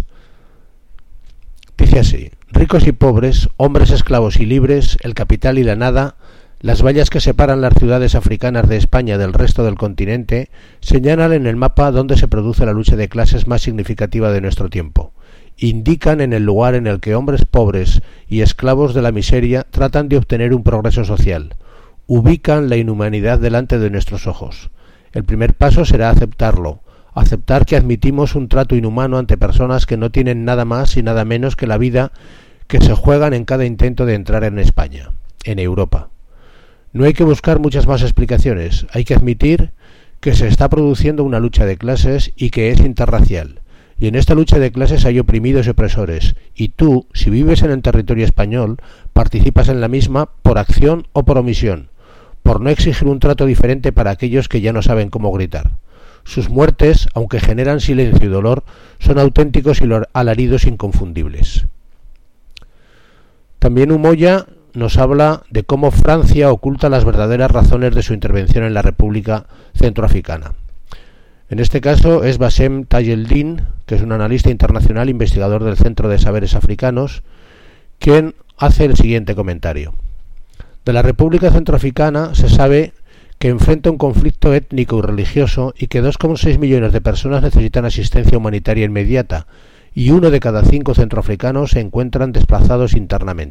Dice así: ricos y pobres, hombres esclavos y libres, el capital y la nada, las vallas que separan las ciudades africanas de España del resto del continente señalan en el mapa donde se produce la lucha de clases más significativa de nuestro tiempo. Indican en el lugar en el que hombres pobres y esclavos de la miseria tratan de obtener un progreso social. Ubican la inhumanidad delante de nuestros ojos. El primer paso será aceptarlo, aceptar que admitimos un trato inhumano ante personas que no tienen nada más y nada menos que la vida que se juegan en cada intento de entrar en España, en Europa. No hay que buscar muchas más explicaciones, hay que admitir que se está produciendo una lucha de clases y que es interracial. Y en esta lucha de clases hay oprimidos y opresores, y tú, si vives en el territorio español, participas en la misma por acción o por omisión, por no exigir un trato diferente para aquellos que ya no saben cómo gritar. Sus muertes, aunque generan silencio y dolor, son auténticos y alaridos inconfundibles. También Umoja nos habla de cómo Francia oculta las verdaderas razones de su intervención en la República Centroafricana. En este caso es Bassem Tayeldin, que es un analista internacional investigador del Centro de Saberes Africanos, quien hace el siguiente comentario. De la República Centroafricana se sabe que enfrenta un conflicto étnico y religioso y que 2,6 millones de personas necesitan asistencia humanitaria inmediata y 1 de cada 5 centroafricanos se encuentran desplazados internamente.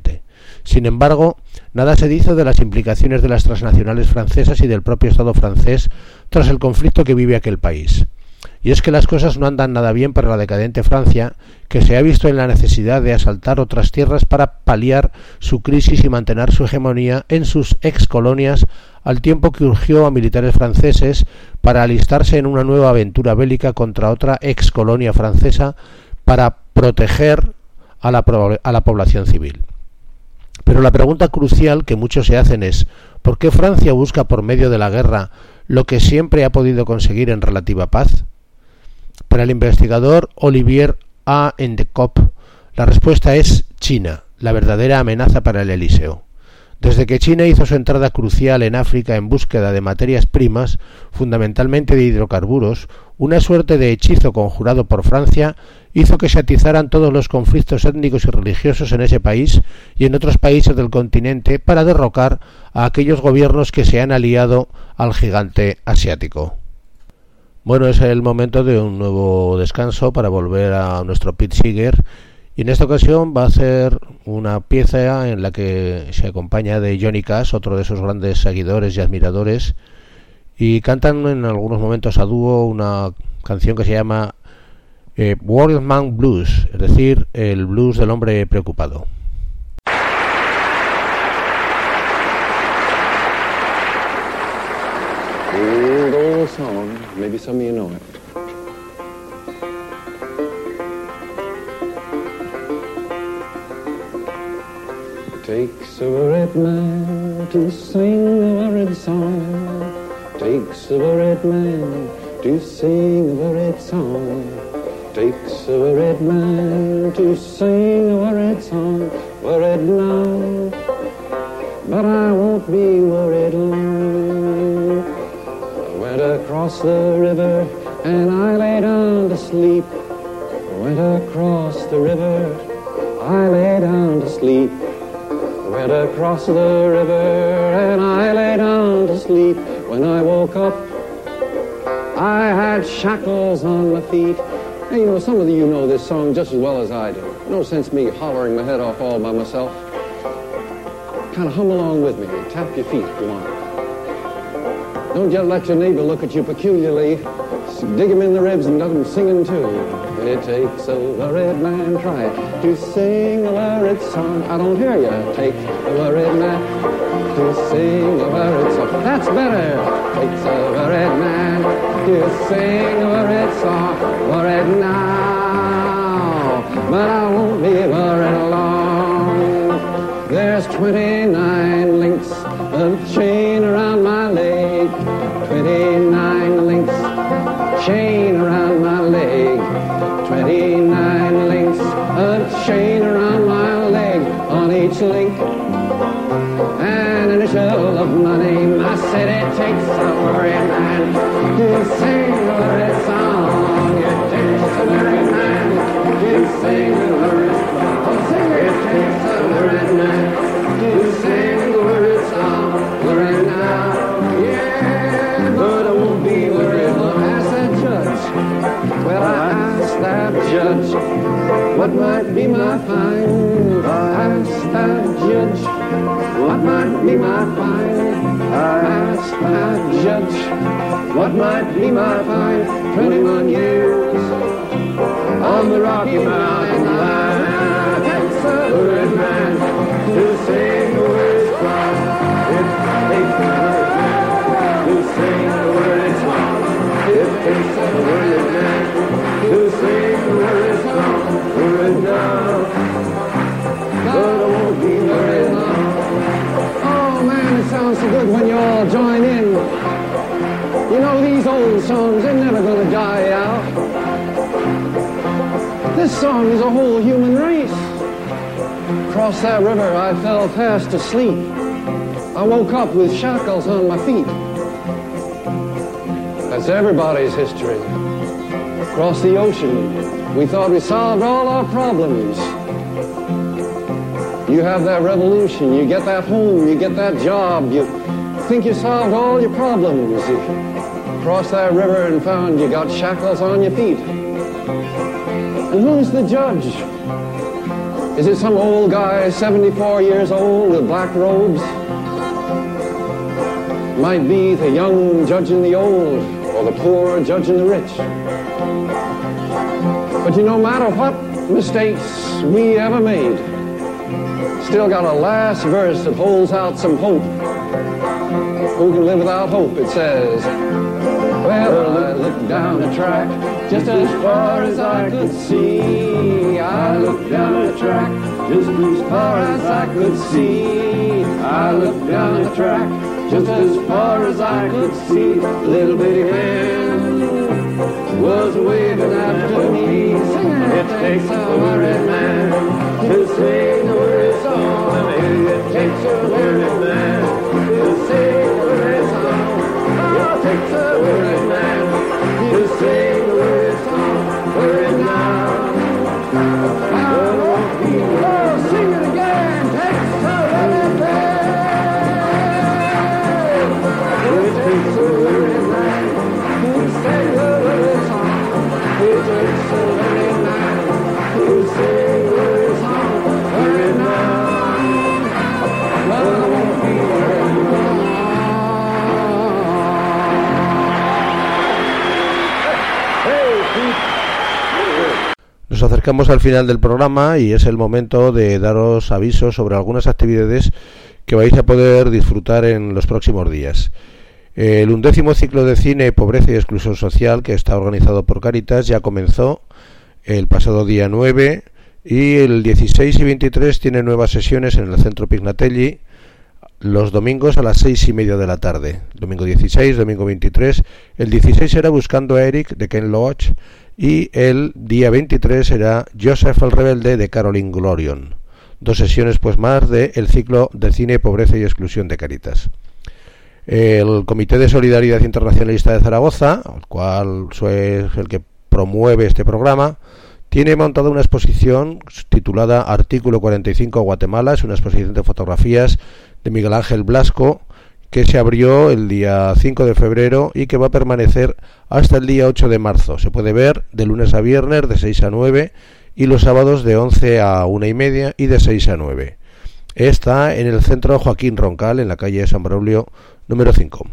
Sin embargo, nada se dice de las implicaciones de las transnacionales francesas y del propio Estado francés tras el conflicto que vive aquel país. Y es que las cosas no andan nada bien para la decadente Francia, que se ha visto en la necesidad de asaltar otras tierras para paliar su crisis y mantener su hegemonía en sus excolonias, al tiempo que urgió a militares franceses para alistarse en una nueva aventura bélica contra otra excolonia francesa para proteger a la población civil. Pero la pregunta crucial que muchos se hacen es: ¿por qué Francia busca por medio de la guerra lo que siempre ha podido conseguir en relativa paz? Para el investigador Olivier A. Endecop, la respuesta es China, la verdadera amenaza para el Elíseo. Desde que China hizo su entrada crucial en África en búsqueda de materias primas, fundamentalmente de hidrocarburos, una suerte de hechizo conjurado por Francia hizo que se atizaran todos los conflictos étnicos y religiosos en ese país y en otros países del continente para derrocar a aquellos gobiernos que se han aliado al gigante asiático. Bueno, es el momento de un nuevo descanso para volver a nuestro Pete Seeger, y en esta ocasión va a hacer una pieza en la que se acompaña de Johnny Cash, otro de sus grandes seguidores y admiradores, y cantan en algunos momentos a dúo una canción que se llama Worried Man Blues, es decir, el blues del hombre preocupado. Old, old song, maybe some of you know it. It takes a worried man to sing a worried song. Takes a worried man to sing a worried song. Takes a worried man to sing a worried song. Worried now, but I won't be worried long. I went across the river and I lay down to sleep. I went across the river, I lay down to sleep. I went across the river and I lay down to sleep. When I woke up, I had shackles on my feet. Hey, you know, some of you know this song just as well as I do. No sense me hollering my head off all by myself. Kind of hum along with me. Tap your feet if you want. Don't just let your neighbor look at you peculiarly. Dig him in the ribs and let him singing too. It takes a worried man, try it, to sing a worried song. I don't hear you. It takes a worried man to sing a worried song. That's better. Takes a worried man to sing a worried song. Worried now, but I won't be worried long. There's 29 links of chain around my leg. 29 links, chain around my leg. 29 links of chain around my leg. On each link, an initial of my name. I said it takes a worried man to sing a worried song. It takes a worried man to sing a worried song. It takes a worried man to sing a worried song. Worried now, yeah, but I won't be worried. Well, ask that judge. Well, I asked that judge what might be my fine. I asked that judge what might be my fine. I asked that judge what might be my fine. 21 years on the Rocky Mountain line. Takes a worried man to sing the worried song. It takes a worried man to sing the worried song. It takes a worried man to sing the worried song. Worried now, but I won't be worried long. Oh man, it sounds so good when you all join in. You know, these old songs, they're never gonna die out. This song is a whole human race. Across that river I fell fast asleep. I woke up with shackles on my feet. That's everybody's history. Across the ocean, we thought we solved all our problems. You have that revolution, you get that home, you get that job, you think you solved all your problems. You crossed that river and found you got shackles on your feet. And who's the judge? Is it some old guy, 74 years old, with black robes? Might be the young judging the old, or the poor judging the rich. But no matter what mistakes we ever made, still got a last verse that holds out some hope. Who can live without hope? It says, well, I looked down the track just as far as I could see. I looked down the track just as far as I could see. I looked down the track just as far as I could see. Little bitty hand was waving after me. It takes a worried man to sing a worried song. It takes a worried man to sing a worried song. It takes a worried man to sing a worried song. Worried now. Oh, sing it again. Takes a worried man. It takes a worried man to sing a worried song. It takes a worried man to sing a worried song. Worried now. Well, I won't be worried now. Nos acercamos al final del programa y es el momento de daros avisos sobre algunas actividades que vais a poder disfrutar en los próximos días. El 11º ciclo de cine, pobreza y exclusión social, que está organizado por Cáritas, ya comenzó el pasado día 9 y el 16 y 23 tiene nuevas sesiones en el Centro Pignatelli los domingos a las 6:30 de la tarde. Domingo 16, domingo 23. El 16 será Buscando a Eric de Ken Loach y el día 23 será Joseph el Rebelde de Caroline Glorion. 2 sesiones pues más del ciclo de cine, pobreza y exclusión de Cáritas. El Comité de Solidaridad Internacionalista de Zaragoza, el cual es el que promueve este programa, tiene montada una exposición titulada Artículo 45 Guatemala. Es una exposición de fotografías de Miguel Ángel Blasco que se abrió el día 5 de febrero y que va a permanecer hasta el día 8 de marzo. Se puede ver de lunes a viernes de 6 a 9 y los sábados de 11 a 1:30 y de 6 a 9. Está en el Centro Joaquín Roncal, en la calle San Braulio número 5.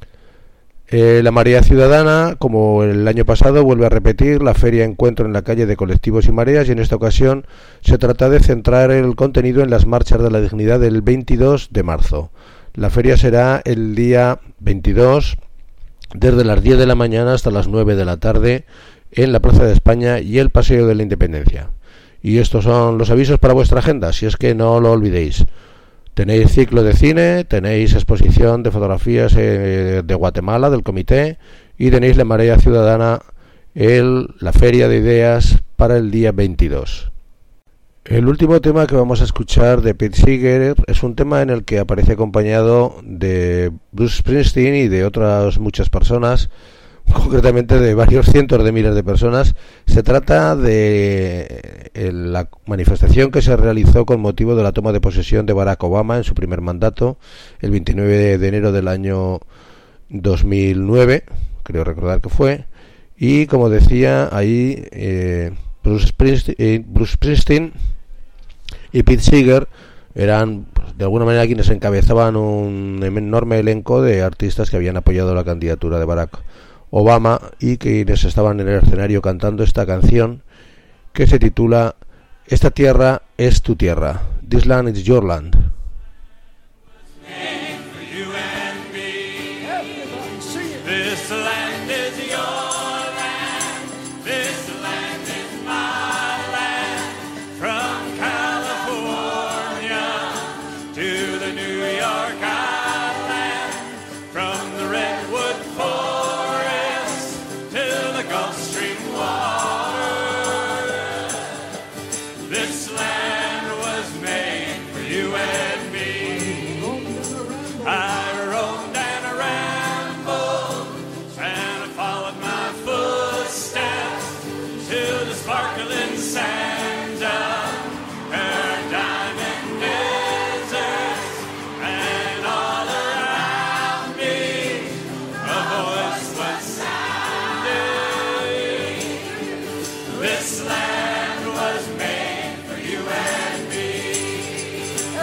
La Marea Ciudadana, como el año pasado, vuelve a repetir la Feria Encuentro en la calle de Colectivos y Mareas, y en esta ocasión se trata de centrar el contenido en las marchas de la dignidad del 22 de marzo. La feria será el día 22 desde las 10 de la mañana hasta las 9 de la tarde en la Plaza de España y el Paseo de la Independencia. Y estos son los avisos para vuestra agenda, si es que no lo olvidéis. Tenéis ciclo de cine, tenéis exposición de fotografías de Guatemala, del comité, y tenéis la Marea Ciudadana, la Feria de Ideas para el día 22. El último tema que vamos a escuchar de Pete Seeger es un tema en el que aparece acompañado de Bruce Springsteen y de otras muchas personas, concretamente de varios cientos de miles de personas. Se trata de la manifestación que se realizó con motivo de la toma de posesión de Barack Obama en su primer mandato, el 29 de enero del año 2009, creo recordar que fue, y como decía ahí, Bruce Springsteen y Pete Seeger eran de alguna manera quienes encabezaban un enorme elenco de artistas que habían apoyado la candidatura de Barack Obama y quienes estaban en el escenario cantando esta canción que se titula Esta tierra es tu tierra. This land is your land. This land is your land. This land is my land. From California to the New York Island. From the Redwood Forest to the Gulf Stream water. This land was made for you and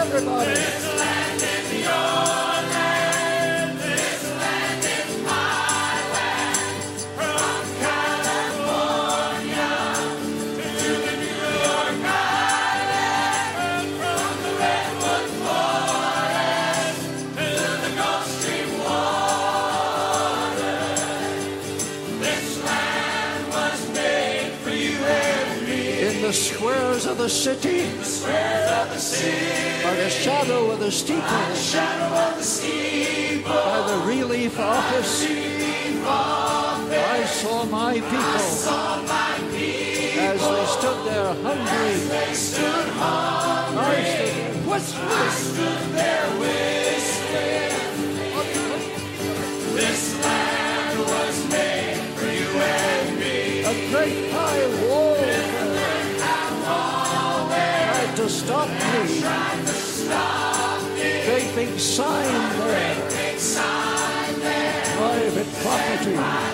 everybody. This land is your land. This land is my land. From California to the New York Island. From the Redwood Forest to the Gulf Stream water. This land was made for you and me. In the squares of the city, by the shadow of the steeple, by the relief office, I saw my people as they stood there hungry. I stood there whistling. This land was made for you and me. A great high wall tried to stop me. Great big sign there. Private property.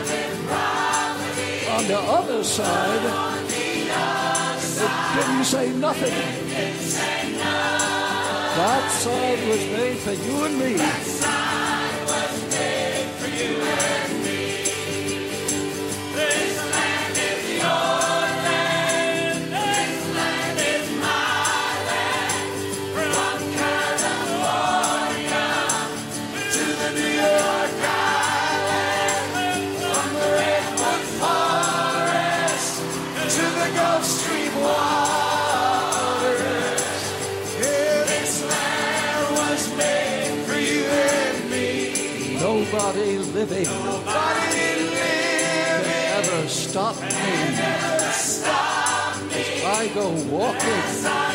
On the other side, it didn't say nothing. That side was made for you and me. This land is your land. This land is my land. From California to the New York Island. From the Redwood Forest to the Gulf Stream waters. This land was made for you and me. Nobody living ever stop me. I go walking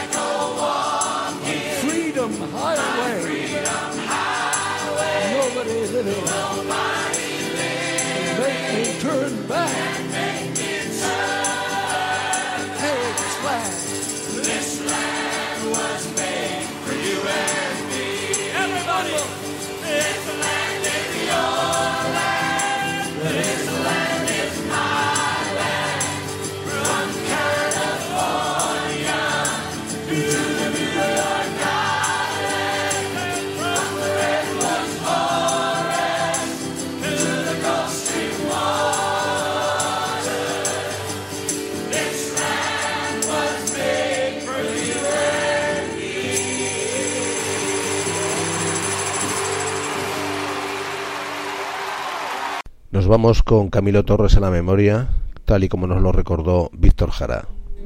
on Freedom Highway. Nobody living make me turn back. Hey, this land. This land was made for you and me. Everybody, this land is your land. This land is my land. From California to the New York Island. From the Redwood Forest to the Gulf Stream water. This land was made for you and me. Nos vamos con Camilo Torres a la memoria, tal y como nos lo recordó Víctor Jara.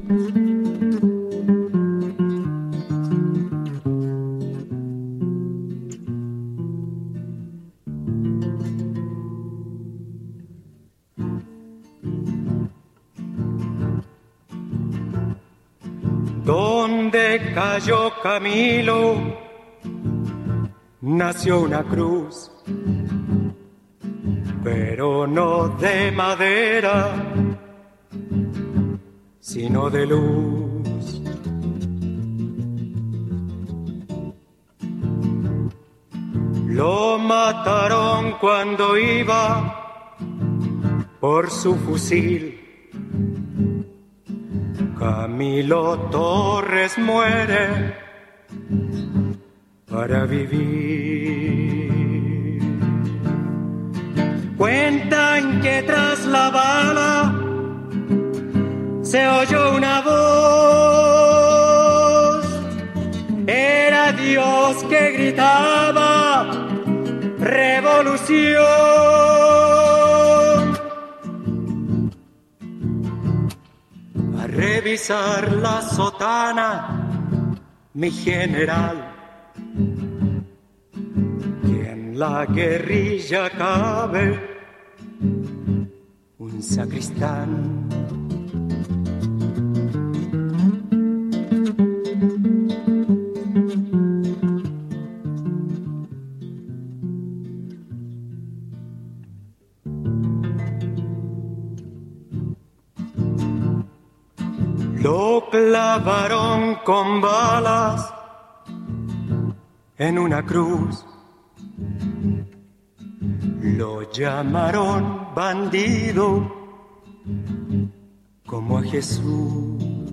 Donde cayó Camilo, nació una cruz, pero no de madera, sino de luz. Lo mataron cuando iba por su fusil. Camilo Torres muere para vivir. Cuentan que tras la bala se oyó una voz. Era Dios que gritaba revolución. A revisar la sotana, mi general, que en la guerrilla cabe un sacristán. Lo clavaron con balas en una cruz. Lo llamaron bandido como a Jesús.